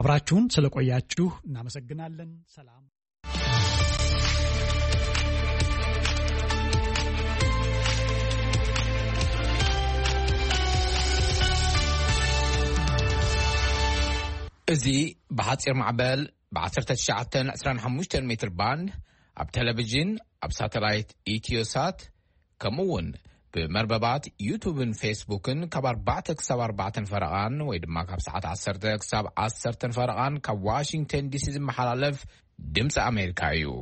አብራችሁን ስለቆያችሁ እናመሰግናለን። ሰላም። እዚ በሐፂር ማዕበል ب1925 ሜትር ባንድ ኣብ ቴሌቪዥን ኣብ ሳተላይት ኢትዮሳት ከምኡውን بمرببات يوتيوبن فيسبوكن كاب 4 كساب 4 فرقان ويدما كاب ساعات 10 كساب 10 فرقان كاب واشنطن دي سي محلالف دمس أمريكايو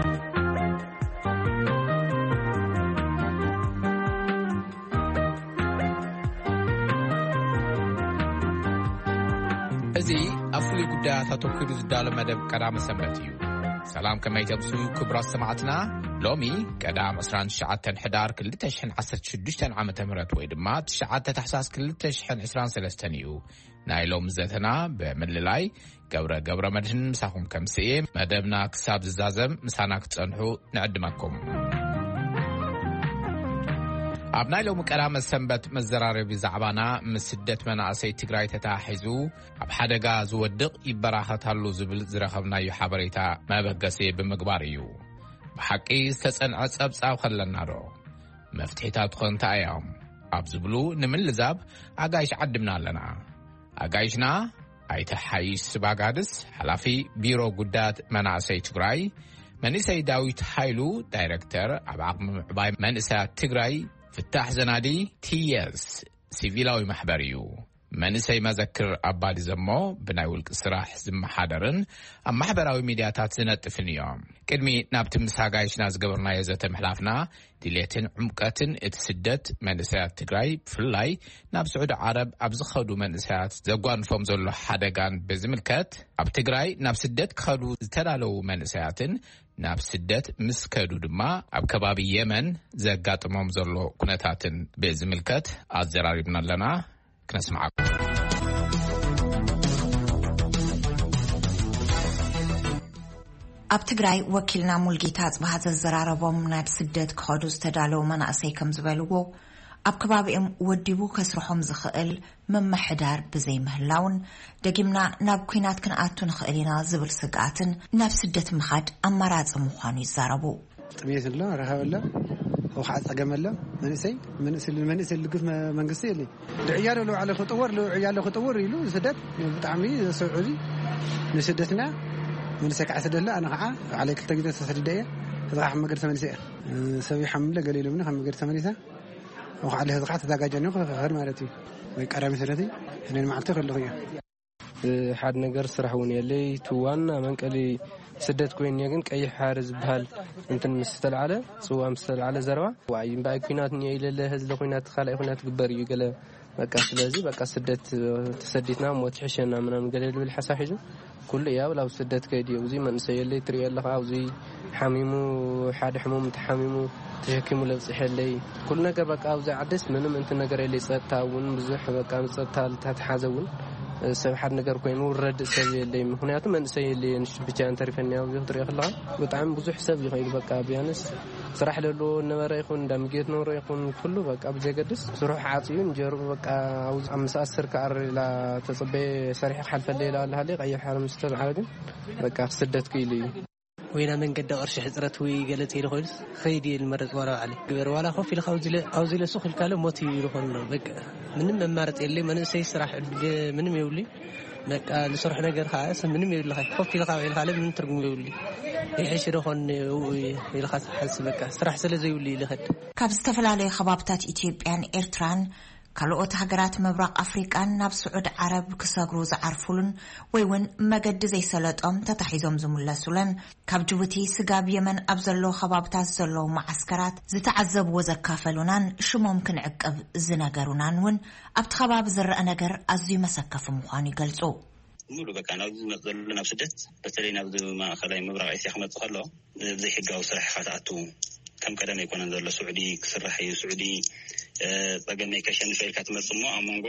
ازي افلي قدات تطوكر زدال مدب قدام سنبتيو سلام كما يتبسو كبرى سمعتنا لومي قدام اسران شعاتن حدار كلتا شحن 16 عامة مرات ويدمات شعاتة تحساس كلتا شحن 23 يو نايلوم زيتنا بمللاي قبرة مدهن مساهم كمسئي مدبنا كساب زازم مسانا كتصنحو نعدمكم أبناء لو مكرام السنبت مزرار بزعبانا مسدت مناسي تقراي تتاحزو أب حدقا زودق إبراحة هالو زبل زرخبنا يحابريتا ما بقسي بمقباريو بحقي استسأن عصب ساو خلنا رو مفتحيتات خونتا ايام أب زبلو نمن لزاب أقايش عدمنا لنا أقايشنا أيتا حيش سباقادس حلافي بيرو قدات مناسي تقراي منسي داويت حايلو دايركتر أب عقم عباي منسا تقراي فتح زنادي تيز سيفيلاوي محبريو منسي مذكر أبالي زمو بناول الصراح زم حادرن أم محبراوي ميدياتات زنطفن يوم كدمي نابت مساقايش ناز قبرنا يزت محلافنا ديليتن عمقاتن اتسدت منسيات تقراي فلاي ناب سعود عرب أبزخدو منسيات زقوان فومزولو حادقان بزملكات أب تقراي ناب سدت كخدو زتلالو منسياتن ناب سدت مسكدو دما أب كبابي يمن زقات مومزولو كنتاتن بزملكات أزراري بنا لنا كنسمعكم ኣብ ትግራይ ወኪልና ሙልጌታ ጽባሃት ዘራረቦም ናብ ስደት ክኸዱ ዝተዳለው መናእሰይ ከም ዝበልዎ ኣብ ከባቢኦም ወዲቡ ከስርሖም ዝኽእል መማሕዳር ብዘይ ምህላውን ደጊምና ናብ ኩናት ክንኣቱ ንኽእል ኢና ዝብል ስግኣትን ናብ ስደት ምኻድ ኣማራጺ ምዃኑ ይዛረቡ ጥሜት ላ ረሃበላ وخاص أجمله منسي اللي قف منقصي اللي العيال لو على خطور لو عيال خطور يلو سدت بتعملي سعودي نسدتنا منسك عسد الله أنا عليك تجد تسدية راح مقدر ثمانية سوي حملة قليل منها مقدر ثمانية وعلى هذا قعدت ذاك جنوق غير مالتي ويكرم سدتي أنا ما أعتقد اللغية حد نجار صراحوني اللي توانا من قالي سدت كوين يجن كأي حارس بهال أنت مستل على سواء مستل على زرع وعين باي كوينات نيجي له هذا كوينات خالق كوينات كبر يقول بقى سلازي بقى سدت تسديتنا وتحشنا من قليل بالحساحجو كل يا ولا سدت كيدي وزي ما نسي اللي تري الله عاوزي حميمو حاد حموم تحميمو تحكموا لبصح اللي كل نجار بقى عاوز عدس منهم أنت نجار اللي صتاون بزح بقى صتال تتحازون سب حد نجار كوين ورد سوي اللي مخنياتهم من سوي اللي نش بيجان تعرفني أو يخطر يخلع بتعم بزح حساب يخيل بقى بيانس صراحة لو النمر يكون دمجيت نور يكون كله بقى أبجي قدس صروح عاطيون جرب بقى عاوز أم سأسر كعر لا تصبي صريح حلف الليلة هالي أي حال مستر عادي بقى سدت كيلي وين من قد أرشح حضرت ويقالت هي الخلص خيدي المرض ولا عليه قبر ولا خوف في الخوزلة أوزلة سوق الكلام موتي يروحون بق من ممارت اللي من سيسرح من يولي بق لصرح نجار خاص من يولي خوف في الخالة من ترجم يولي يعيش يروحون يلخص حس بق سرح سلزي يولي لخد كابس تفل عليه خبابتات إثيوبيان إيرتران ካልኦት ሃገራት ምብራቕ ኣፍሪቃን ናብ ስዑድ ዓረብ ክሰግሩ ዝዓርፉልን ወይ ውን መገዲ ዘይሰለጦም ተታሒዞም ዝምለሱልን ካብ ጅቡቲ ስጋብ የመን ኣብ ዘሎ ከባብታት ዘሎ ማዓስከራት ዝተዓዘብዎ ዘካፈሉናን ሽሞም ክንዕቅብ ዝነገሩናን ውን ኣብቲ ከባቢ ዝረአ ነገር ኣዝዩ መሰከፍ ምዃኑ ይገልጹ ሙሉ በቃ ናብ ዝመፅሉ ናብ ስደት በተለይ ናብ ማእኸላይ ምብራቕ እስያ ክመጽ ከሎ ዘይሕጋዊ ስራሕ ካትኣቱ كم كلام يكون عند الله سعودي كسرح سعودي بقى كشان فيك تمصمو امونغو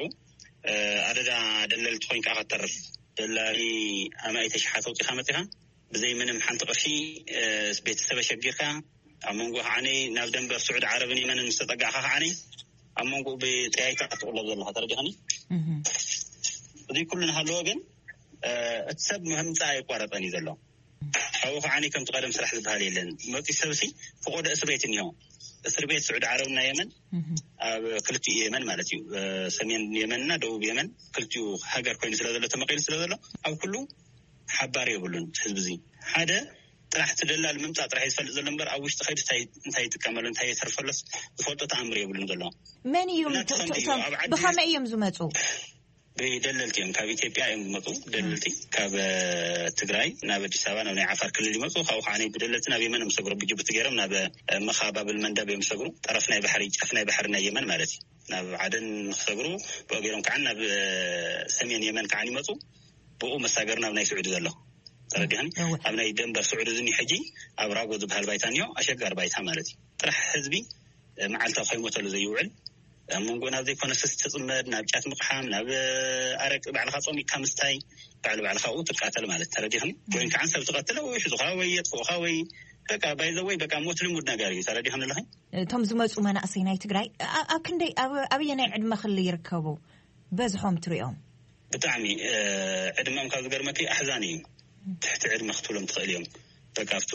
عدد دللت خوين كاختر دلالي اما يتشحاتو خامتها بزي من حنت قرشي بيت سبا شقيقه امونغو عني ناف دنبر سعود عربني من مستطقعها عني امونغو بتايتا تقول الله ترجعني ودي كلنا هالوغن እትሰብ መምጻ ይቋረጠን ይዘለው አው ኻኒ ከም ተቀደም ስራሕ ዝበሃል የለን መጽ ሰብሲ ፈቆደ እስር ቤት ነው እስር ቤት ስዑድ ዓረብና የመን ኣብ ክልቲኡ የመን ማለት እዩ ሰሜን የመንና ደቡብ የመን ክልቲኡ ሃገር ኮይኑ ስለዘለ ተመቂል ስለዘለ ኣብ ኩሉ ሓባር ይብሉን ህዝብዚ ሓደ ጥራሕ ተደላል መምጻ ጥራሕ ይፈልጥ ዘሎ ነበር ኣብ ውሽጢ ኸይድ እንታይ ይጥቀመሉ እንታይ ይሰርፈለስ ዝፈልጦ ተኣምር ይብሉን ዘሎ መን እዮም ብኸመይ እዮም ዝመጹ በደለልቲም ካብ ኢትዮጵያ እዮም ዝመጹ ደለልቲ ካብ ትግራይ ናብ አዲስ አበባ ናብ ዓፋር ክልል ይመጹ ካብ ኻኒ በደለልቲ ናብ የመን መስገሩ ብጅቡቲ ገረም ናብ መኻባብል መንደብ መስገሩ ጠረፍናይ ባሕሪ ጫፍናይ ባሕርና የመን ማለት ናብ ዓደን መስገሩ በገረም ካን ናብ ሰሜን የመን ካን ይመጹ ብኡ መሳገር ናብ ናይ ስዑድ ዘሎ ተረዲህን ኣብ ናይ ደንበር ስዑድ ዝኒ ሕጂ ኣብ ራጎ ዝበሃል ባይታንዮ ኣሸጋር ባይታ ማለት ጥራሕ ህዝቢ መዓልታ ኸይሞተሉ ዘይውዕል መንጎና ዘይ ኮነስስ ተጽመድ ናብ ጫት ምቅሓም ናብ አረቅ ባዕልኻ ጾም ይካምስታይ ባዕልኻ ተቃተል ማለት ተረዲህን ወይን ካን ሰብ ተቀተለ ወይ ሕዙኻ ወይ የጥፎኻ ወይ በቃ ባይዘወይ በቃ ሞት ልሙድ ነገር እዩ ተረዲህን ለኸ ቶም ዝመጹ መናእሰይ ናይ ትግራይ ኣብ ክንደይ ኣብ የናይ ዕድመ ክሊ ይርከቡ በዝሖም ትሪኦም ብጣዕሚ ዕድመም ካብ ዝገርመኪ ኣሕዛን እዩ ትሕቲ ዕድመ ክትብሎም ትኽእል እዮም በቃ ኣብቱ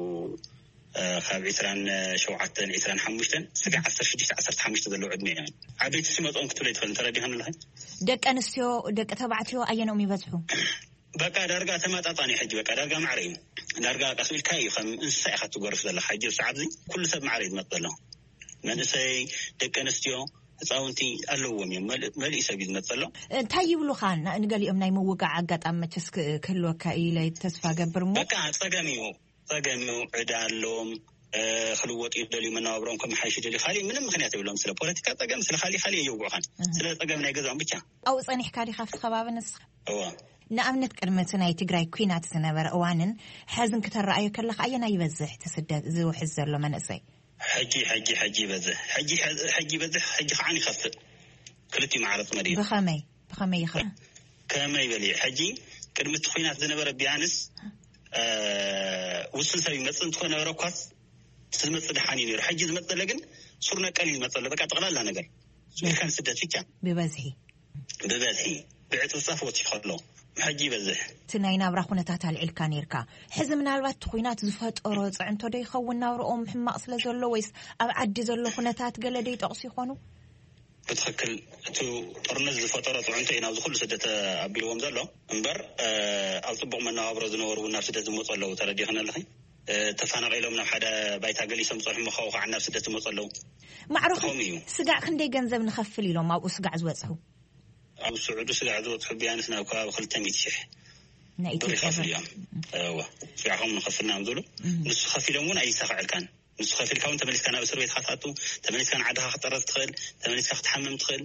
ካብ 27 ስጋዕ 16-15 ዘሎ ዕድመ እዮም ዓበይቲ ሲመጾም ክትብለ ይትኽእል ተረዲህን ለኸ ደቂ ኣንስትዮ ደቂ ተባዕትዮ ኣየኖም ይበዝሑ በቃ ዳርጋ ተማጣጣኒ ሕጂ በቃ ዳርጋ ማዕረ እዩ ዳርጋ ቀስቢልካ እዩ ከም እንስሳ ኢኻ ትጎርፍ ዘለካ ሕጂ ሰዓት እዚ ኩሉ ሰብ ማዕረ ዝመጽ ዘሎ መንእሰይ ደቂ ኣንስትዮ ህፃውንቲ ኣለዎም እዮም መልኢ ሰብ ዝመጽ ዘሎ እንታይ ይብሉኻ ንገሊኦም ናይ ምውጋዕ ኣጋጣሚ መቸስ ክህልወካ ኢለ ተስፋ ገብር እሞ በቃ ጸገም እዩ ዕዳ ኣለዎም ክልወጡ ይደልዩ መናባብሮም ከም ሓይሽ ደሊ ካሊ ምንም ምክንያት የብሎም ስለ ፖለቲካ ጸገም ስለ ካሊ የውግዑኻን ስለ ጸገም ናይ ገዛኦም ብቻ ኣው ጸኒሕካ ዲኻ ኣብቲ ከባቢ ንስኻ እዋ ንኣብነት ቅድመት ናይ ትግራይ ኩናት ዝነበረ እዋንን ሕዝን ክትረኣዩ ከለኻ ኣየና ይበዝሕ ትስደት ዝውሕዝ ዘሎ መንእሰይ ሕጂ ይበዝሕ ሕጂ ከዓኒ ይኸፍእ ክልቲኡ ማዕረፅ መድዩ ብኸመይ ይኽእል ከመይ በሊ ሕጂ ቅድመት ኩናት ዝነበረ ቢያንስ ውስን ሰብ ይመጽእ እንትኾነ ነበረኳስ ዝመጽእ ድሓን እዩ ነይሩ ሕጂ ዝመጽእ ዘሎ ግን ሱር ነቀል ይመጽእ ዘሎ በቃ ጠቕላላ ነገር ስልካን ስደት ብቻ ብበዝሒ ብዕፅጻፍ ወፂኡ ከሎ ሕጂ ይበዝሕ እቲ ናይ ናብራ ኩነታት ኣልዒልካ ነርካ ሕዚ ምናልባት ኩናት ዝፈጠሮ ጽዕንቶ ዶ ይኸውን ናብርኦም ሕማቕ ስለ ዘሎ ወይስ ኣብ ዓዲ ዘሎ ኩነታት ገለ ዶ ይጠቕሱ ይኾኑ ብትክክል እቲ ጦርነት ዝፈጠሮ ጽዕንቶ ኢና ዝኩሉ ስደት ኣቢልዎም ዘሎ እምበር ኣብ ጽቡቕ መነባብሮ ዝነበሩ ናብ ስደት ዝመጹ ኣለዉ ተረዲኽና ኣለኸ ተፈናቒሎም ናብ ሓደ ባይታ ገሊሶም ጸርሑ መኻው ከዓ ናብ ስደት ዝመጹ ኣለዉ ማዕሩኽ ስጋዕ ክንደይ ገንዘብ ንኸፍል ኢሎም ኣብኡ ስጋዕ ዝወጽሑ ኣብ ስዑድ ስጋዕ ዝወጽሑ ቢያንስ ናብ ከባቢ 200,000 ብር ይኸፍል እዮም ስጋዕኹም ንኸፍልና ዝብሉ ንሱ ከፊሎም እውን ኣይሰኽዕልካን ንሱ ከፊልካ እውን ተመሊስካ ናብ እስር ቤትካ ትኣቱ ተመሊስካ ንዓድኻ ክትጠረዝ ትኽእል ተመሊስካ ክትሓመም ትኽእል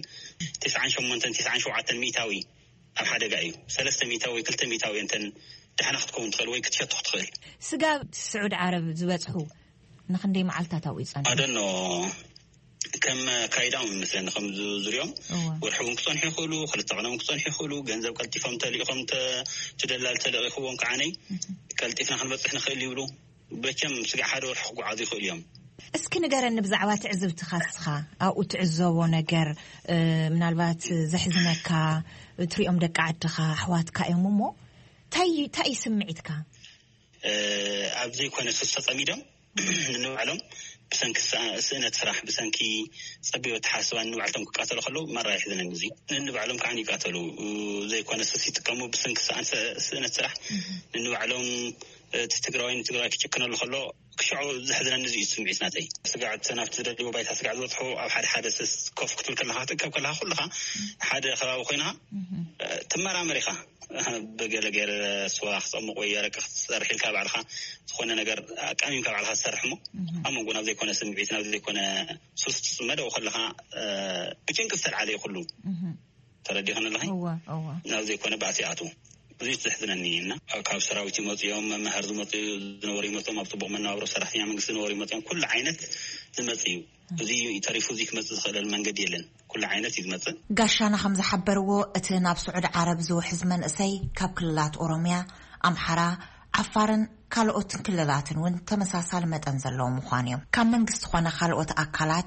98 ሚእታዊ ኣብ ሓደጋ እዩ 300 ወይ 200 እንተን ድሓና ክትከውን ትኽእል ወይ ክትሸትኽ ትኽእል ስጋ ስዑድ ዓረብ ዝበጽሑ ንኽንደይ መዓልታት ኣብኡ ይጸንሑ ኣደኖ ከም ካይዳም ምስለኒ ከም ዙርዮም ወርሕውን ክጸንሑ ይኽእሉ ክልተ ቀኖም ክጸንሑ ይኽእሉ ገንዘብ ቀልጢፎም ተልኢኾም ትደላል ተለቒኽዎም ከዓነይ ቀልጢፍና ክንበጽሕ ንኽእል ይብሉ በቸም ስጋዕ ሓደ ወርሒ ክጓዓዙ ይኽእሉ እዮም እስኪ ንገረኒ ብዛዕባ ትዕዝብትኻ ስኻ ኣብኡ ትዕዘቦ ነገር ምናልባት ዘሕዝነካ ትሪኦም ደቂ ዓድኻ ኣሕዋትካ እዮም እሞ እንታይ ስምዒትካ ኣብዘይኮነ ተጸሚዶም ንባዕሎም ብሰንኪ ስእነት ስራሕ ብሰንኪ ፀቢቦት ሓስባ ንባዕልቶም ክቃተሉ ከለዉ መራ ይሕዝነኒ እዚ ንባዕሎም ከዓ ይቃተሉ ዘይኮነ ሰስ ይጥቀሙ ብሰንኪ ስእነት ስራሕ ንባዕሎም ትግራዋይ ክጭክነሉ ከሎ ክሽዑ ዝሕዝነኒ እዚ ስምዒት ናተይ ስጋዕት ናብቲ ዝደልይዎ ባይታ ስጋዕ ዝበፅሑ ኣብ ሓደ ሰስ ኮፍ ክትብል ከለካ ትእከብ ከለካ ኩልኻ ሓደ ከባቢ ኮይንካ ትመራመር ኢኻ በገለ ገይረ ስዋ ክፀሙቕ ወይ ኣረቂ ክትሰርሕ ኢልካ ባዕልኻ ዝኾነ ነገር ኣቃሚምካ ባዕልኻ ትሰርሕ እሞ ኣብ መንጎ ናብ ዘይኮነ ስምዒት ናብ ዘይኮነ ሱስ ትፅመደው ከለካ ብጭንቂ ዝተልዓለ እዩ ኩሉ ተረዲኽን ኣለኸ ናብ ዘይኮነ ባእሲ ኣቱ እዚ ዝሕዝነኒ እና ካብ ሰራዊት ይመፅኦም መምህር ዝነበሩ ይመፅኦም ኣብ ፅቡቕ መነባብሮ ሰራሕተኛ መንግስቲ ዝነበሩ ይመፅኦም ኩሉ ዓይነት ዝመፅ እዩ እዚ ተሪፉ እዚ ክመፅእ ዝኽእለሉ መንገዲ የለን ኩሉ ዓይነት እዩ ዝመፅእ ጋሻና ከም ዝሓበርዎ እቲ ናብ ስዑድ ዓረብ ዝውሕዝ መንእሰይ ካብ ክልላት ኦሮምያ ኣምሓራ ዓፋርን ካልኦትን ክልላትን እውን ተመሳሳሊ መጠን ዘለዎ ምዃኑ እዮም ካብ መንግስቲ ኮነ ካልኦት ኣካላት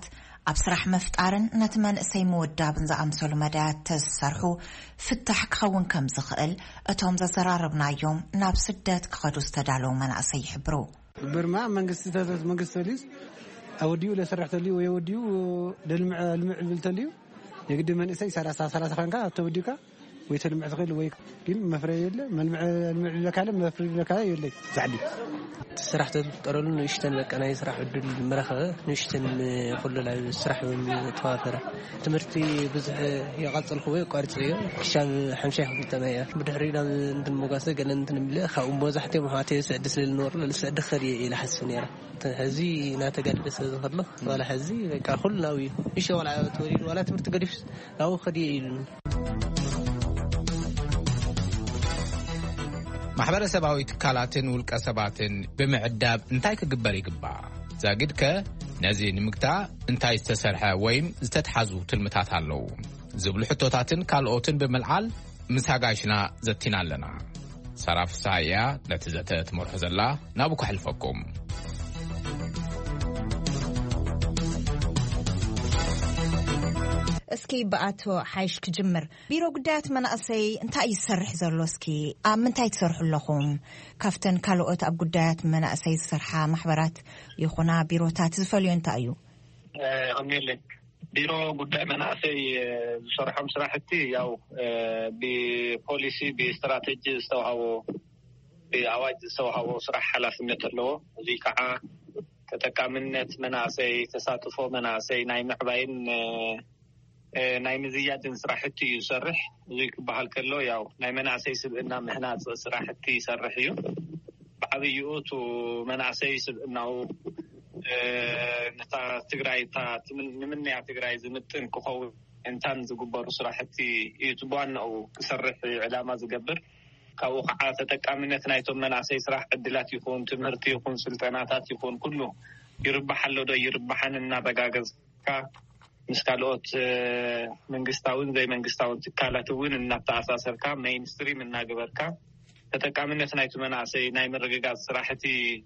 ኣብ ስራሕ መፍጣርን ነቲ መንእሰይ ምውዳብን ዝኣምሰሉ መዳያት ተሰርሑ ፍታሕ ክኸውን ከም ዝኽእል እቶም ዘዘራርብናዮም ናብ ስደት ክኸዱ ዝተዳለዉ መናእሰይ ይሕብሩ برما መንግስቲ ተሊስ ኣወዲኡ ለስራሕ ተልዩ ወይ ኣወዲኡ ልምዕ ተልዩ የግድ መንእሰይ 30 ካንካ ተወዲካ ወይ ተልምዕ ትኽእል ወይ ግን መፍረይ የለ መልምዕ ለካለ መፍረይ ለካለ የለ ዛዕዲ ስራሕ ተጠረሉ ንሽተን በቃ ናይ ስራሕ ዕድል መረኸበ ንሽተን ኩሉ ላይ ስራሕ ተዋፈረ ትምህርቲ ብዙሕ ይቀጽል ኹ ወይ ቋርጽዮ ክሻብ 50 ተመያ ብድሕሪና እንትን ሞጋሰ ገለ እንትን ብል ካብ መዛሕቴ መሓቴ ስድስ ልንወር ለስዕድ ኸሪ ኢላ ሓስን ነራ ሕዚ ናተጋደሰ ዝኸሎ ወላ ሕዚ በቃ ኩላዊ እሺ ወላ ተወሪድ ወላ ትምህርቲ ገዲፍ ናው ኸዲ ኢሉ ማሕበረሰባዊ ትካላትን ውልቀ ሰባትን ብምዕዳብ እንታይ ክግበር ይግባእ ዛግድከ ነዚ ንምግታእ እንታይ ዝተሰርሐ ወይም ዝተተሓዙ ትልምታት ኣለዉ ዝብሉ ሕቶታትን ካልኦትን ብምልዓል ምሳጋሽና ዘቲና ኣለና ሰራፍ ሳያ ነቲ ዘተ ትመርሑ ዘላ ናብኡ ክሕልፈኩም እስኪ በአቶ ሓይሽ ክጅምር ቢሮ ጉዳያት መናእሰይ እንታይ ይሰርሕ ዘሎ እስኪ ኣብ ምንታይ ትሰርሑ ኣለኹም ካፍተን ካልኦት ኣብ ጉዳያት መናእሰይ ዝሰርሓ ማሕበራት ይኹና ቢሮታት ዝፈልዩ እንታይ እዩ ኣሜለን ቢሮ ጉዳይ መናእሰይ ዝሰርሖም ስራሕቲ ያው ብፖሊሲ ብስትራቴጂ ዝተዋሃቦ ብኣዋጅ ዝተዋሃቦ ስራሕ ሓላፍነት ኣለዎ እዚ ከዓ ተጠቃምነት መናእሰይ ተሳትፎ መናእሰይ ናይ ምዕባይን ናይ ምዝያድን ስራሕቲ ይሰርሕ እዚ ክበሃል ከሎ ያው ናይ መናእሰይ ስብእና ምህናፅ ስራሕቲ ይሰርሕ እዩ ብዓብይኡቱ መናእሰይ ስብእናው ነታ ትግራይ ንምንያ ትግራይ ዝምጥን ክኸውን እንታን ዝግበሩ ስራሕቲ ይትቧንኡ ክሰርሕ ዕላማ ዝገብር ካብኡ ከዓ ተጠቃምነት ናይቶም መናእሰይ ስራሕ ዕድላት ይኹን ትምህርቲ ይኹን ስልጠናታት ይኹን ኩሉ ይርባሓሎ ዶ ይርባሓን እናረጋገፅካ ምስ ካልኦት መንግስታውን ዘይ መንግስታውን ትካላት እውን እናተኣሳሰርካ ሜይንስትሪም እናገበርካ ተጠቃምነት ናይቱ መናእሰይ ናይ ምርግጋፅ ስራሕቲ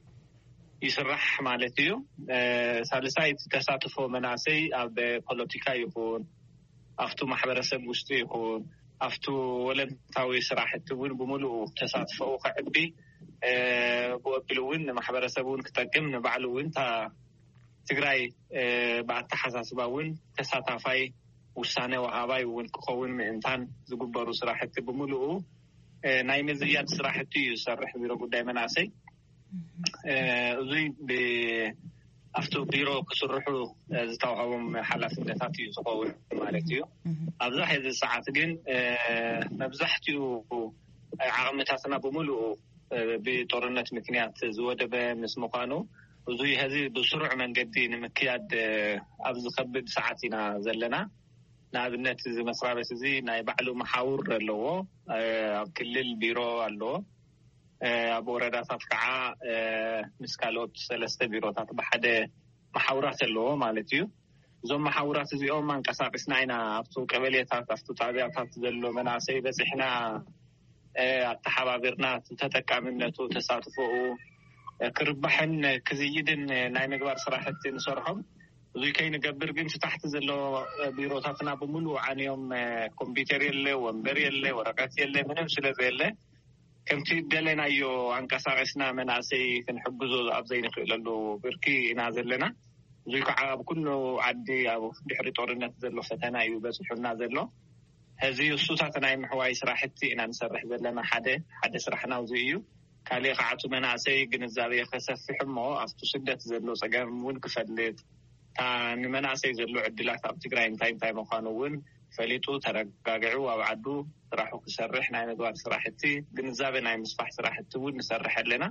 ይስራሕ ማለት እዩ ሳልሳይ ተሳትፎ መናእሰይ ኣብ ፖለቲካ ይኹን ኣብቱ ማሕበረሰብ ውሽጢ ይኹን ኣብቱ ወለንታዊ ስራሕቲ እውን ብምሉኡ ተሳትፎ ክዕቢ ብወቢሉ እውን ማሕበረሰብ እውን ክጠቅም ንባዕሉ እውን ትግራይ ብኣተሓሳስባ እውን ተሳታፋይ ውሳነ ወሃባይ እውን ክኸውን ምእንታን ዝግበሩ ስራሕቲ ብምሉኡ ናይ ምዝያድ ስራሕቲ ይሰርሕ ቢሮ ጉዳይ መናእሰይ እዙይ ብኣፍቱ ቢሮ ክስርሑ ዝተዋሃቦም ሓላፍነታት እዩ ዝኸውን ማለት እዩ ኣብዛ ሕዚ ሰዓት ግን መብዛሕትኡ ዓቕምታትና ብምሉኡ ብጦርነት ምክንያት ዝወደበ ምስ ምዃኑ እዙይ ሕዚ ብስሩዕ መንገዲ ንምክያድ ኣብ ዝኸብድ ሰዓት ኢና ዘለና ንኣብነት እዚ መስሪያ ቤት እዚ ናይ ባዕሉ መሓውር ኣለዎ ኣብ ክልል ቢሮ ኣለዎ ኣብ ወረዳታት ከዓ ምስ ካልኦት 3 ቢሮታት ብሓደ መሓውራት ኣለዎ ማለት እዩ እዞም መሓውራት እዚኦም አንቀሳቅስና ኢና ኣብቱ ቀበሌታት ኣብቱ ጣብያታት ዘሎ መናእሰይ በፂሕና ኣተሓባቢርና ተጠቃምነቱ ተሳትፎኡ ክርባሕን ክዝይድን ናይ ምግባር ስራሕቲ ንሰርሖም እዙይ ከይንገብር ግን ታሕቲ ዘሎ ቢሮታትና ብምሉእ ዓንዮም ኮምፒተር የለ ወንበር የለ ወረቀት የለ ምንም ስለዘየለ ከምቲ ደለናዮ አንቀሳቅስና መናእሰይ ክንሕግዞ ኣብ ዘይንኽእለሉ ብርኪ ኢና ዘለና እዙይ ከዓ ኣብ ኩሉ ዓዲ ኣብ ድሕሪ ጦርነት ዘሎ ፈተና እዩ በፅሑና ዘሎ ሕዚ እሱታት ናይ ምሕዋይ ስራሕቲ ኢና ንሰርሕ ዘለና ሓደ ስራሕና እዙይ እዩ ካሊእ ከዓቱ መናእሰይ ግንዛቤ ከሰፍሕ እሞ ኣብቱ ስደት ዘሎ ፀገም እውን ክፈልጥ ንመናእሰይ ዘሎ ዕድላት ኣብ ትግራይ እንታይ ምዃኑ እውን ፈሊጡ ተረጋጊዑ ኣብ ዓዱ ስራሑ ክሰርሕ ናይ ምግባር ስራሕቲ ግንዛቤ ናይ ምስፋሕ ስራሕቲ እውን ንሰርሕ ኣለና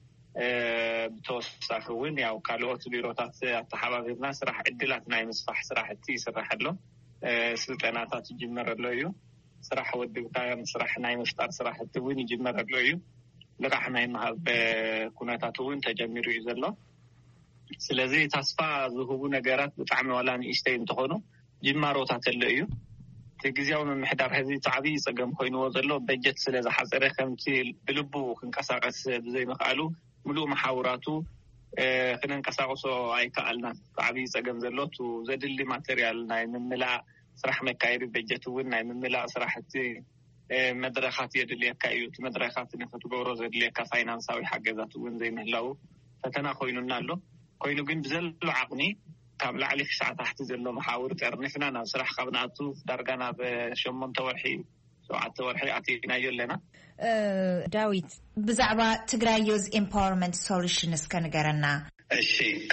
ብተወሳኺ እውን ያው ካልኦት ቢሮታት ኣተሓባቢርና ስራሕ ዕድላት ናይ ምስፋሕ ስራሕቲ ይስራሕ ኣሎ ስልጠናታት ይጅመር ኣሎ እዩ ስራሕ ወድብካ ስራሕ ናይ ምፍጣር ስራሕቲ እውን ይጅመር ኣሎ እዩ ልቃሕ ናይ ምሃብ ኩነታት እውን ተጀሚሩ እዩ ዘሎ ስለዚ ተስፋ ዝህቡ ነገራት ብጣዕሚ ዋላ ንእሽተይ እንትኾኑ ጅማሮታት ኣሎ እዩ ግዜያዊ ምምሕዳር ሕዚ ዓብዪ ፀገም ኮይንዎ ዘሎ በጀት ስለዝሓፀረ ከምቲ ብልቡ ክንቀሳቀስ ብዘይምኽኣሉ ሙሉእ መሓውራቱ ክንንቀሳቀሶ ኣይከኣልና ዓብይ ፀገም ዘሎቱ ዘድሊ ማቴሪያል ናይ ምምላእ ስራሕ መካየዲ በጀት እውን ናይ ምምላእ ስራሕቲ መድረኻት የድልየካ እዩ መድረኻት ንኽትገብሮ ዘድልየካ ፋይናንሳዊ ሓገዛት እውን ዘይምህላው ፈተና ኮይኑና ኣሎ ኮይኑ ግን ብዘሎ ዓቕሚ ካብ ላዕሊ ክሳዕ ታሕቲ ዘሎ መሓውር ጠርኒፍና ናብ ስራሕ ካብናቱ ዳርጋ ናብ 8 ወርሒ 7 ወርሒ ኣቲናዮ ኣለና ዳዊት ብዛዕባ ትግራይ ዩዝ ኤምፓወርመንት ሶሉሽንስ ከነገረና እሺ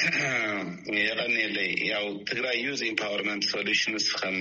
የቀኒለይ ያው ትግራይ ዩዝ ኤምፓወርመንት ሶሉሽንስ ከም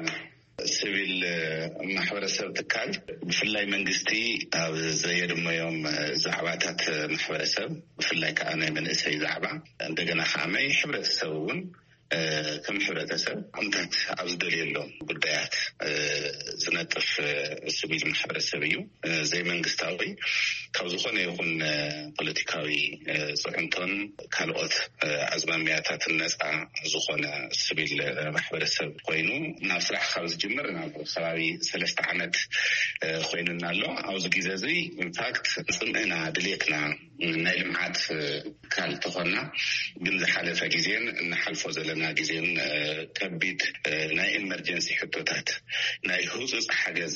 ሲቪል ማሕበረሰብ ትካል ብፍላይ መንግስቲ ኣብ ዘየድመዮም ዛዕባታት ማሕበረሰብ ብፍላይ ከዓ ናይ መንእሰይ ዛዕባ እንደገና ከዓመይ ሕብረተሰብ እውን ከም ሕብረተሰብ ኣንታት ኣብ ዝደልየሎም ጉዳያት ዝነጥፍ ሲቪል ማሕበረሰብ እዩ ዘይ መንግስታዊ ካብ ዝኾነ ይኹን ፖለቲካዊ ጽዕንቶን ካልኦት ኣዝማሚያታት ነፃ ዝኾነ ሲቪል ማሕበረሰብ ኮይኑ ናብ ስራሕ ካብ ዝጅምር ናብ ከባቢ 3 ዓመት ኮይኑና ኣሎ ኣብዚ ግዜ እዚ ኢንፋክት ጽምእና ድሌትና ናይ ልምዓት ካል ተኾና ግን ዝሓለፈ ግዜን እናሓልፎ ዘለና ግዜን ከቢድ ናይ ኤመርጀንሲ ሕቶታት ናይ ህፁፅ ሓገዝ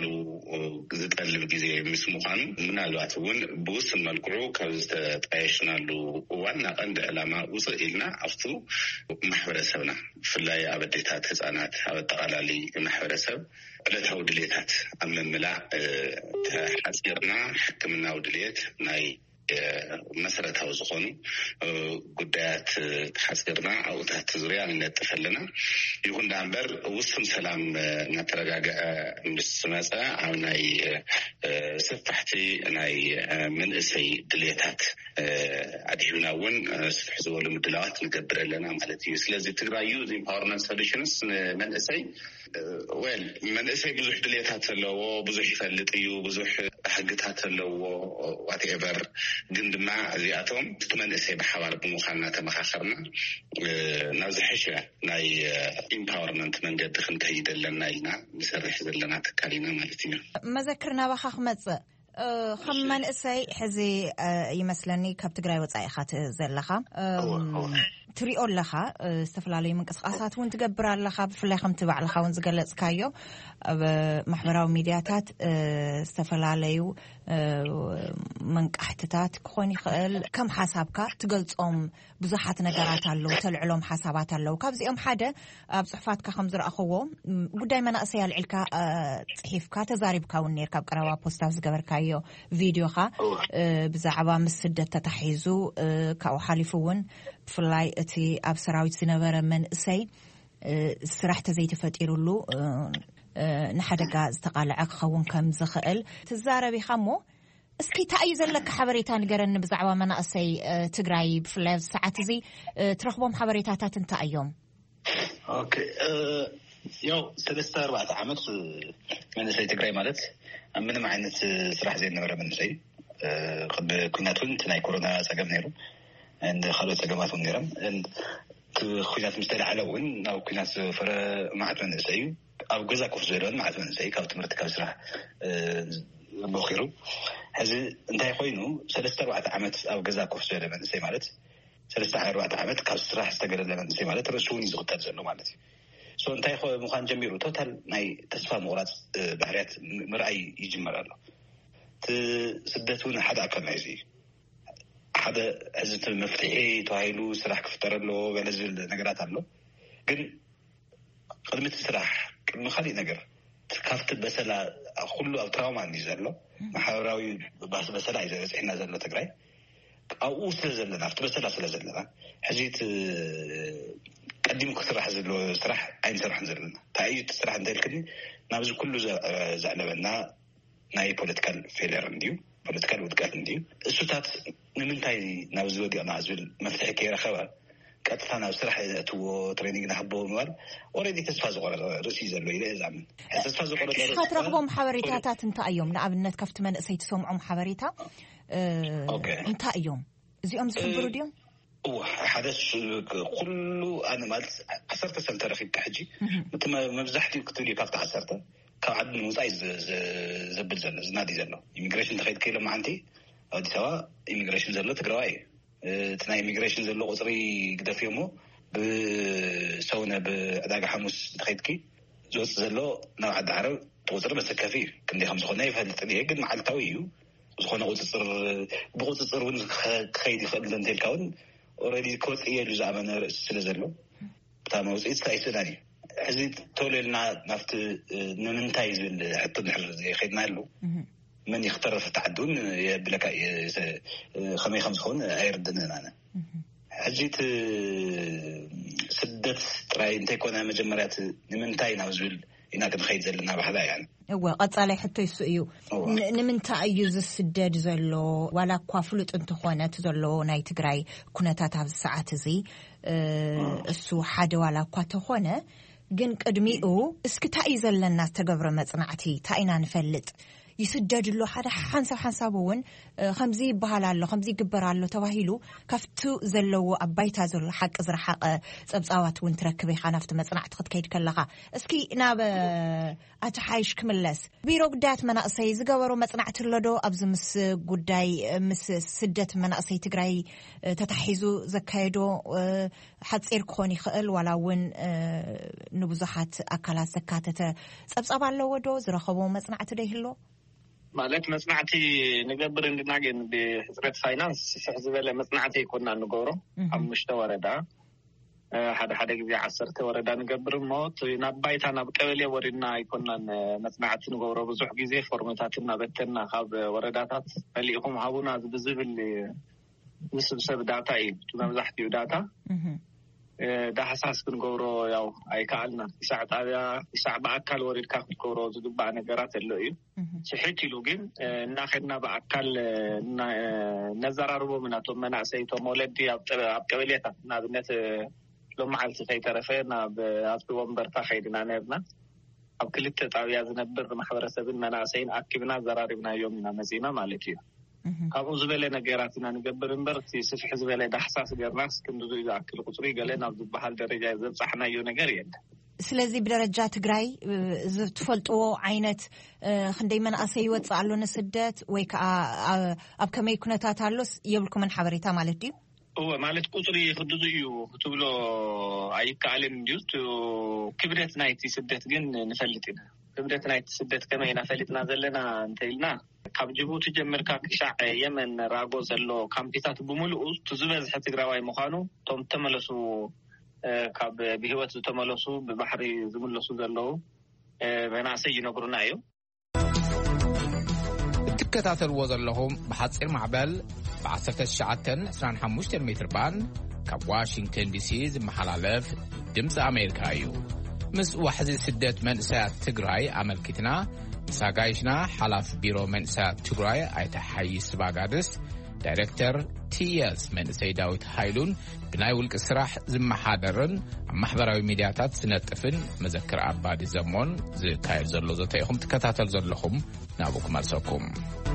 ዝጠልብ ግዜ ምስ ምዃኑ ምናልባት እውን ብውስን መልክዑ ካብ ዝተጣየሽናሉ ዋና ቀንዲ ዕላማ ውፅእ ኢልና ኣብቱ ማሕበረሰብና ብፍላይ ኣብ ኣዴታት ህፃናት ኣብ ኣጠቃላሊ ማሕበረሰብ ዕለታዊ ድሌታት ኣብ ምምላእ ተሓፂርና ሕክምናዊ ድሌት ናይ መሰረታዊ ዝኾኑ ጉዳያት ተሓፂርና ኣብታት ዙርያ ንነጥፍ ኣለና ይኹን ዳንበር ውስን ሰላም እናተረጋግዐ ምስ መፀ ኣብ ናይ ሰፋሕቲ ናይ መንእሰይ ድሌታት ኣድሂብና እውን ስፍሕ ዝበሉ ምድላዋት ንገብር ኣለና ማለት እዩ ስለዚ ትግራይ ዩዝ ኤምፓወርመንት ሶሉሽንስ መንእሰይ ወል መንእሰይ ብዙሕ ድሌታት ኣለዎ ብዙሕ ይፈልጥ እዩ ብዙሕ ሕግታት ኣለዎ ዋትኤቨር ግን ድማ እዚኣቶም መንእሰይ ብሓባር ብምዃንና ተመኻኸርና ናብ ዝሕሸ ናይ ኤምፓወርመንት መንገዲ ክንከይድ ኣለና ኢልና ንሰርሕ ዘለና ትካል ኢና ማለት እዩ መዘክር ናባኻ ክመፅእ ከም መንእሰይ ሕዚ ይመስለኒ ካብ ትግራይ ወፃኢኻ ዘለኻ ትሪኦ ኣለኻ ዝተፈላለዩ ምንቅስቃሳት እውን ትገብር ኣለኻ ብፍላይ ከምቲ ባዕልኻ እውን ዝገለጽካዮ ኣብ ማሕበራዊ ሚድያታት ዝተፈላለዩ መንቃሕትታት ክኾን ይኽእል ከም ሓሳብካ ትገልጾም ብዙሓት ነገራት ኣለዉ ተልዕሎም ሓሳባት ኣለዉ ካብዚኦም ሓደ ኣብ ጽሑፋትካ ከም ዝረኣኽዎ ጉዳይ መናእሰይ ኣልዒልካ ጽሒፍካ ተዛሪብካ እውን ነርካ ኣብ ቀረባ ፖስታ ዝገበርካዮ ቪድዮኻ ብዛዕባ ምስ ስደት ተታሒዙ ካብኡ ሓሊፉ እውን ብፍላይ እቲ ኣብ ሰራዊት ዝነበረ መንእሰይ ስራሕ ተዘይተፈጢሩሉ ንሓደጋ ዝተቃልዐ ክኸውን ከም ዝኽእል ትዛረቢኻ እሞ እስኪ እንታይ ዘለካ ሓበሬታ ንገረኒ ብዛዕባ መናእሰይ ትግራይ ብፍላይ ኣብ ሰዓት እዚ ትረኽቦም ሓበሬታታት እንታይ እዮም ኦኬ ያው 3-4 ዓመት መንእሰይ ትግራይ ማለት ምንም ዓይነት ስራሕ ዘይነበረ መንእሰይ ቅድ ኩናቱን ናይ ኮሮና ፀገም ነይሩ and خلوا تجمعات ونيرم and كوينات مستلعلة وين أو كوينات فرا معتمد زيو أو جزء كوفزيران معتمد زي كاو تمرت كاسرة بخيرو هذا انت يخوينو 3-4 عامات أو جزء كوفزيران من زي مالت 3-4 عامات كاسرة استقر لمن زي مالت رسوني زغتات زلوا مالتي so انت يخوي مخان جميرو توتال ناي تصفى مغرات بحريات مرأي يجمع له تسدتون حدا كم عزي هذا عزت المفتاحي تهايلو سلاح كفتر له ونزل نجارات له قل قدمت سلاح مخلي نجار كافت بسلا كله أو تراما نزل له محاوراوي بسلا إذا إحنا زلنا تجري أو وصل زلنا عرفت بسلا زلنا حجيت قديم كثر حزلو سلاح عين سلاح نزلنا تعيد سلاح ندير نابز كله زعلنا ناي political failure نديو political وتقال نديو السوتات نمنتاي ناوزو دي نازل مفتاح كيرا خبر كاتفانا بصراحه تو تريننج نحبو مال اوريدي تسفاز قرا روسي زلو الى زعما تسفاز قرا فترغبهم حبريتات انت ايوم نابنت كفت من سيت سمعهم حبريتا انت ايوم زيهم زحبروا ديهم حدث كله انا مالت 10 سنه تاريخ كحجي متى مبزحتي كنت لي كافت 10 كان عندنا مصايز زبل زلنا زنادي زلنا immigration تخيل كيلو معنتي أو دي سوا immigration زلنا تقرأي تنا إيميغريشن زلوا قصري قد في يومه بسونا بعداق حمص دخيتكي زوج زلوا نوع عد عرب قصر بس كافي كندي 5 خنا يفعل تنيه قد مع التويو خنا قصر ون خيدي خد لنتي الكون already كوت إيه الجزء سلزلوا تمام وزيت تايسناني حزيت توللنا نفط نمنتايز حتى نحر زي خدنا له من يختار في التعدون بلك 5 خون أيردنا أنا حجيت سدت تراي انت كنا مجمرات نمنتاي نوزل إنك نخيد زلنا بحدا يعني هو قصالي حتى يسئيو نمنتاي يوز السداد زلو ولا كوافلت انت خوانات زلو ناي تقراي كنتات هذا الساعات زي السو حدا ولا كواتخونه جن قدميو اسكتاي زلنا تقبر مصنعتي تاينا نفلت يسدد له حدا حنسابون خمزي بحالالو خمزي قبرالو تواهيلو كفتو زلو أبايتا زلو حق زرحق صبصاوات وانتركبي خانفت مصنعت خد كيد كلغا اسكي ناب اتحايش كملس بيرو قدات مناقصي زقورو مصنعت اللدو أبز مس قداي مس سدت مناقصي تقراي تتحيزو زكايدو حتصير كوني خقل ولاون نبزحات أكالات زكاتة صبصاوالو ودو زرخبو مصنعت ديهلو مالك مصنعتي نقبر نجن بحزبة فاينانس حزبة مصنعتي كنا نقوله مشت وردا حدا جزء 10 وردا نقبر موت نبايتنا بقبلي ورنا يكوننا مصنعتي نقوله بزح جزء فورماتاتنا بتنا خاب ورداتات اللي هم هابونا بزيف اللي نسبسب داتا إيه تنمزحتي وداتا ده حساس كنقوله ياو أي كألنا يساعد بأكل وريد كافت كورو زدوب بقى نقرات اللي سحيتي لوجين ناخدنا بأكل نزار أربو مناتو منع سيتو مولدي أبقبليتا نابنت لما حالت سيترفينا بأسبي ومبرتا خيدنا نبنا أبقلت تعوياز نبر محبر سبين منع سين أكبنا زراربنا يومنا مزينة مالكي كابو زبالة نجاراتنا نجبر نبرتي سفح زبالة ده حساس جرناس كندو إذا أكل قطري قالنا بحال درجة زب صحنا يونجاريد سلازي بدرجات جراي تفلتو عينت خنديما أسيوت على نسدات ويك أبكم يكون تاتالوس يبلكم من حبريتا مالتي هو مالت قطري خدوزيو تقولوا أي كعلم جوت كبرت نايتي سدت جن نفلتنا كبرت نايتي سدت كمان نفلتنا زلنا انتيلنا كاب جيبوتي جمركا كشاع يمن راغو زلو كامبيتات بملؤ تزبز حتى غراواي مخانو توم تملسو كاب بهوت تملسو ببحري زملسو زلو بناسي ينغرنايو تكتاتل وزلهم بحصير معبل بعصرت الشعاتن 25 متر بان كاب واشنطن دي سي محلالف دمز امريكايو مس وحزي سدت منسات تجراي عملكتنا ساقايشنا حلاف بيرو منسات تجراي ايتحيس باقادس دايركتر تياس من سيداوت هايلون بناي ولك السراح زم حادرن محبراوي ميدياتات سنتفن مذكر عبادي زمون زي كاير زلو زتايهم تكتاتل زلهم نابوكم أرسوكم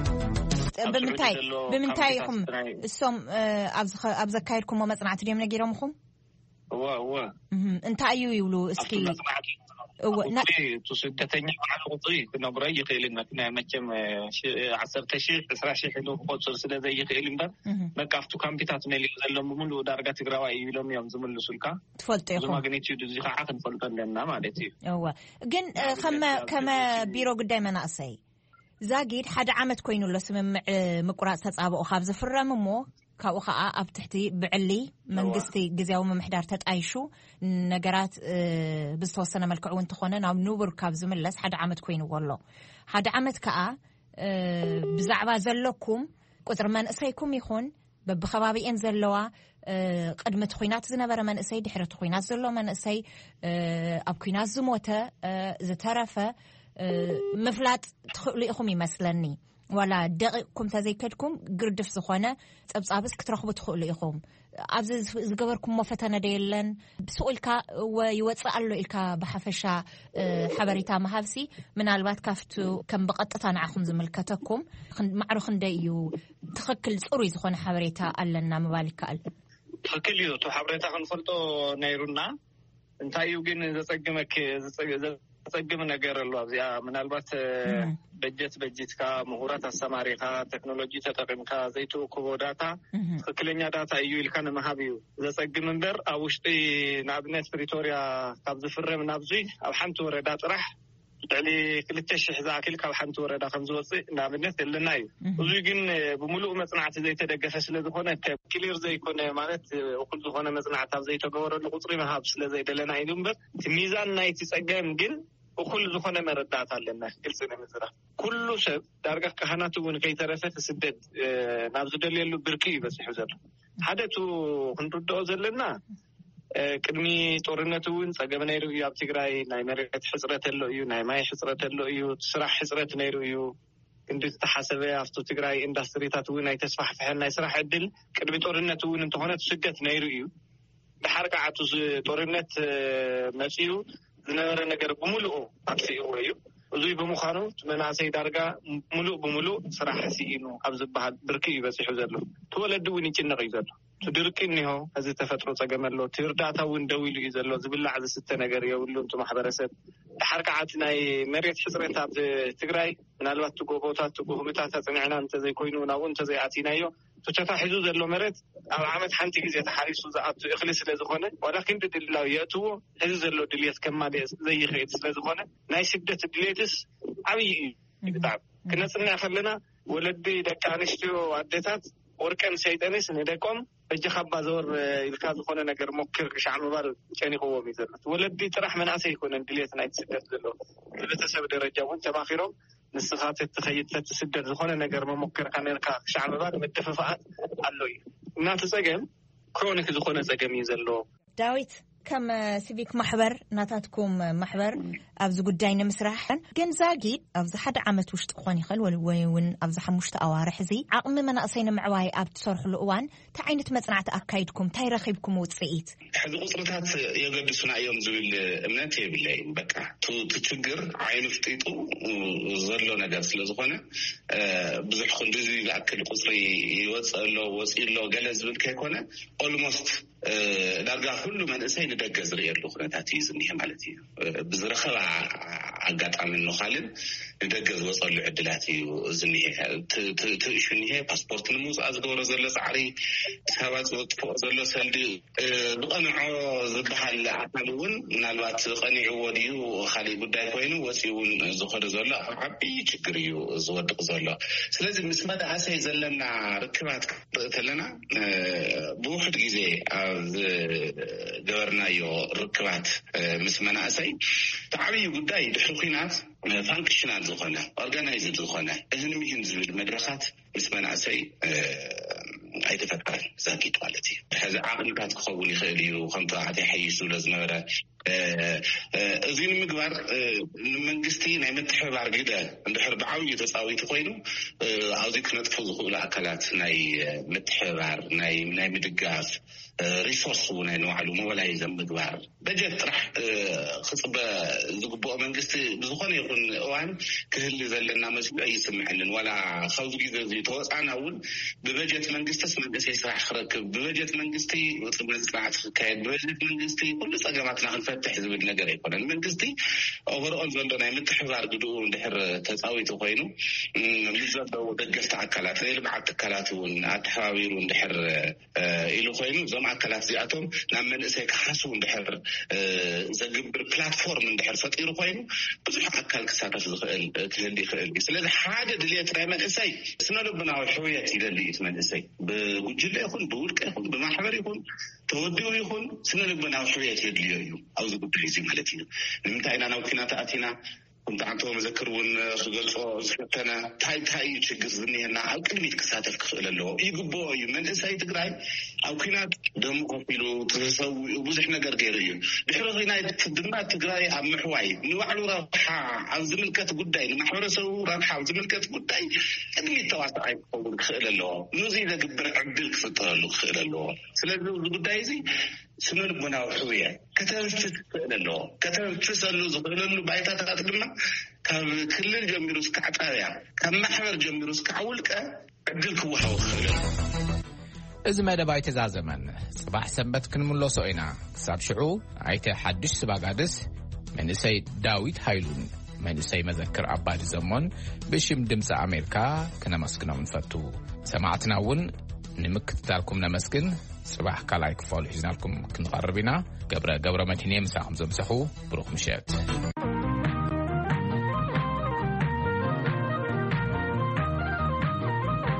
بمنتاي هم السوم أبزا كايركم ومصنعت اليوم نجيرمكم هو انت أيو يولو اسكي تصدتني على قطري كنا برأي قيلنا كنا مكم 10 شيء 10 شيء حلو قصر سنة زي قيلنا نكافتو كامبيتاتنا اللي زلهم بملو درجات جراوي يلوم يوم زملوا سلكا تفلتي زما جنيتي دوزي عقد فلتن لنا مالتي هو جن كما بيرو قدام أنا أسي زاجيد حد عمت كوينو لسمم مقرأ تصابو خابز فرممو كاو خا اب تحتي بعلي منقستي جزاو ممحدار تتعيشو نجارات بستوصنا ملكعو انت خونا ناب نوبر كاب زملس حد عمت كوينو والله حد عمت كا بزعبا زلكم قدر من اسيكم يخون بخبابي ان زلوا قدمت خوينات زنبره من اسي دحرت خوينات زلو من اسي اب كوينات زموته زترفه مفلات تخلي اخوم يمسلني ولا دقيقكم تزيكدكم قردف زخونه صبصابس كترخبو تخلو اخوم ابز زغبركم مفتنا ديلن بسؤلكا ويوصالو الكا بحفشا حبريتا مهابسي من البات كافتو كم بقطتا نعخم زملكتكم معرخ نديو تخكل صوري زخونه حبريتا علنا مبالك قال تخكليو تو حبريتا خنفلطو نيرونا انتايو جن زصقمك زصقم ነገር አለው እዚያ ምናልባት በጀትካ ምሁራት አሰማሪካ ቴክኖሎጂ ተጠቅምካ ዘይተወክቦ ዳታ ትክክለኛ ዳታ እዩ ኢልካ ንመሃቢዩ ዘጸግም እምበር ኣብ ውሽጢ ንኣብነት ፕሪቶሪያ ካብ ዝፍረም ናብዙይ ኣብ ሓንቲ ወረዳ ጥራሕ ልዕሊ 2,000 ዝኣክል ካብ ሓንቲ ወረዳ ከም ዝወፅእ ንኣብነት የለና እዩ እዙይ ግን ብሙሉእ መጽናዕቲ ዘይተደገፈ ስለ ዝኾነ ክሊር ዘይኮነ ማለት እኩል ዝኾነ መጽናዕቲ ኣብ ዘይተገበረሉ ቁጽሪ መሃብ ስለ ዘይደለና እዩ እምበር ሚዛን ናይቲ ጸገም ግን እኩል ዝኾነ መረዳት ኣለና ግልጽ ንምዝራብ ኩሉ ሰብ ዳርጋ ካህናት እውን ከይተረፈ ተስደድ ናብ ዝደልየሉ ብርኪ ይበጽሑ ዘሎ ሓደቱ ክንርድኦ ዘለና ቅድሚ ጦርነት እውን ጸገም ነይሩ እዩ ኣብ ትግራይ ናይ መሬት ሕጽረት ኣሎ እዩ ናይ ማይ ሕጽረት ኣሎ እዩ ስራሕ ሕጽረት ነይሩ እዩ ክንዲ ተሓሰበ ኣብቲ ትግራይ ኢንዱስትሪታት እውን ናይ ተስፋሕፍሐን ናይ ስራሕ ዕድል ቅድሚ ጦርነት እውን እንተኾነ ስደት ነይሩ እዩ ድሓር ከዓቱ ጦርነት መጽኡ ዝነበረ ነገር ብሙሉእ ኣጥፊኡ እዩ እዙይ ብምዃኑ መናእሰይ ዳርጋ ሙሉእ ብሙሉእ ስራሕ ሲኢኑ ኣብ ዝበሃል ብርኪ ይበጽሑ ዘሎ ተወለዲ እውን ይጭነቕ እዩ ዘሎ ትድርቂ እንሆ እዚ ተፈጥሮ ጸገም ኣሎ ትርዳታ እውን ደው ኢሉ እዩ ዘሎ ዝብላዕ ዝስተ ነገር የብሉ እንቱ ማሕበረሰብ ድሓር ከዓት ናይ መሬት ሕጽረት ኣብ ትግራይ ምናልባት ትጎቦታት ትጉህምታት ተጽኒዕና እንተዘይኮይኑ ናብኡ እንተዘይኣቲናዮ ተተታሒዙ ዘሎ መሬት ኣብ ዓመት ሓንቲ ግዜ ተሓሪሱ ዝኣቱ እኽሊ ስለ ዝኾነ ዋላ ክንዲ ድልላው የእትዎ እዚ ዘሎ ድልየት ከማልእ ዘይኽእል ስለ ዝኾነ ናይ ስደት ድልየትስ ዓብዪ እዩ ብጣዕሚ ክነጽንዕ ከለና ወለዲ ደቂ ኣንስትዮ ኣዴታት ወርቀን ሰይጠንስ ንደቆም በጀኻባ ዘወር ኢልካ ዝኾነ ነገር ሞክር ክሻዕ ምባል ጨኒቕዎም እዩ ዘሎ ወለዲ ጥራሕ መናእሰይ ይኮነን ድልየት ናይ ስደት ዘሎ ብቤተሰብ ደረጃ እውን ተማኺሮም ንስኻት እትኸይድ ተስደድ ዝኾነ ነገር መሞከር ካነርካ ክሻዕ ምባል መደፈፋኣት ኣሎ እዩ እናቲ ጸገም ክሮኒክ ዝኾነ ጸገም እዩ ዘሎ ዳዊት ከም ሲቪክ ማሕበር ናታትኩም ማሕበር ኣብዚ ጉዳይ ንምስራሕ ገንዛጊ ኣብዚ ሓደ ዓመት ውሽጢ ክኾን ይኽእል ወይ እውን ኣብዚ 5 ኣዋርሕ እዚ ዓቕሚ መናእሰይ ንምዕባይ ኣብ ትሰርሕሉ እዋን እንታይ ዓይነት መጽናዕቲ ኣካይድኩም እንታይ ረኺብኩም ውጽኢት ሕዚ ቁጽርታት የገድሱና እዮም ዝብል እምነት የብለይን በቃ ትችግር ዓይኑ ፍጢጡ ዘሎ ነገር ስለ ዝኾነ ብዙሕ ክንዲዚ ዝኣክል ቁጽሪ ይወፅእ ኣሎ ወፂእ ኣሎ ገለ ዝብል ከይኮነ ኦልሞስት ዳርጋ ኩሉ መንእሰይ ንደገ ዝርየሉ ኩነታት እዩ ዝኒሄ ማለት እዩ ብዝረኸባ ኣጋጣሚ ንኻልን ንደገ ዝወፀሉ ዕድላት እዩ ዝኒሄ ትእሹ ኒሄ ፓስፖርት ንምውፃእ ዝገበሮ ዘሎ ፃዕሪ ሰባት ዝወጥፍኦ ዘሎ ሰልዲ ብቐንዖ ዝበሃል ኣካል እውን ምናልባት ቀኒዕዎ ድዩ ካሊእ ጉዳይ ኮይኑ ወፂኡ እውን ዝኸደ ዘሎ ዓብዪ ችግር እዩ ዝወድቕ ዘሎ ስለዚ ምስ መናእሰይ ዘለና ርክባት ክርኢ ከለና ብውሕድ ግዜ ኣብ ገበርናዮ ርክባት ምስ መናእሰይ ዓብዪ ጉዳይ ድሕሪ ኩናት ፋንክሽናል ዝኾነ ኦርጋናይዝድ ዝኾነ እህንም ይህን ዝብል መድረኻት ምስ መናእሰይ ኣይተፈጠረን ዘጊድ ማለት እዩ ሕዚ ዓቕልታት ክኸውን ይኽእል እዩ ከምቲ ኣዕተይ ሓይሽ ዝብሎ ዝነበረ እዚ ንምግባር ንመንግስቲ ናይ ምትሕብባር ግደ እንድሕር ብዓብዪ ተፃዊቱ ኮይኑ ኣብዚ ክነጥፉ ዝኽእሉ ኣካላት ናይ ምትሕብባር ናይ ምድጋፍ ሪሶርስ እውን ኣይንባዕሉ ሞባላይዝ ምግባር በጀት ጥራሕ ክፅበ ዝግብኦ መንግስቲ ብዝኾነ ይኹን እዋን ክህሊ ዘለና መስሉ ኣይስምዐንን ዋላ ካብዚ ግዜ እዚ ተወፃእና እውን ብበጀት መንግስትስ መንእሰይ ስራሕ ክረክብ ብበጀት መንግስቲ መፅናዕቲ ክካየድ ብበጀት መንግስቲ ኩሉ ፀገማትና ክንፈትሕ ዝብል ነገር ኣይኮነን መንግስቲ ኦቨርኦል ዘሎ ናይ ምትሕብባር ግድኡ እንድሕር ተፃዊቱ ኮይኑ ንዘለዉ ደገፍቲ ኣካላት ናይ ልምዓት ትካላት እውን ኣተሓባቢሩ እንድሕር ኢሉ ኮይኑ እዞም ኣካላት እዚኣቶም ናብ መንእሰይ ክሓስቡ እንድሕር ዘግብር ፕላትፎርም እንድሕር ፈጢሩ ኮይኑ ብዙሕ ኣካል ክሳተፍ ዝኽእል ክህሊ ይኽእል እዩ ስለዚ ሓደ ድልየት ናይ መንእሰይ ስነ ልቡናዊ ሕውየት ይደሊ እቲ መንእሰይ ብጉጅለ ይኹን ብውልቀ ይኹን ብማሕበር ይኹን ተወዲኡ ይኹን ስነ ልቡናዊ ሕውየት የድልዮ እዩ ኣብዚ ጉዳይ እዚ ማለት እዩ ንምንታይ ኢና ናብ ኩናት ኣቲና كنت عنده مذكر ونخلص سكتنا تاي ችግር ዝኒህና ኣብ ቅድሚት ክሳተፍ ክኽእል ኣለዎ ይግብኦ እዩ መንእሰይ ትግራይ ኣብ ኩናት ደሙ ከፊሉ ተሰዊኡ ብዙሕ ነገር ገይሩ እዩ ድሕሪ ኩናት ድማ ትግራይ ኣብ ምሕዋይ ንባዕሉ ረብሓ ኣብ ዝምልከት ጉዳይ ንማሕበረሰቡ ረብሓ ኣብ ዝምልከት ጉዳይ ቅድሚት ተዋሳኣይ ክኸውን ክኽእል ኣለዎ ነዚ ዝግብር ዕድል ክፍጠረሉ ክኽእል ኣለዎ ስለዚ እዚ ጉዳይ እዚ ስነ ልቦናዊ ሕውየት ከተንፍስ ክኽእል ኣለዎ ከተንፍሰሉ ዝኽእለሉ ባይታታት ድማ ካብ ክልል ጀሚሩ እስካዕ ጣብያ ካብ ማሕበር ጀሚሩ እስካዕ ውልቀ ዕድል ክወሃቦ ክኽእል እዚ መደብ ኣይተዛዘመን ጽባሕ ሰንበት ክንምለሶ ኢና ክሳብ ሽዑ ኣይተ ሓድሽ ስባጋድስ መንእሰይ ዳዊት ሃይሉን መንእሰይ መዘክር አባዲ ዘሞን በሽም ድምፂ አሜሪካ ከነመስግኖም ንፈቱ ሰማዕትና ውን ንምክትታልኩም ነመስግን صباح كلاي كفالو حزنالكم كنقربنا قبر مدينة مساهم زمسحو بروح مشات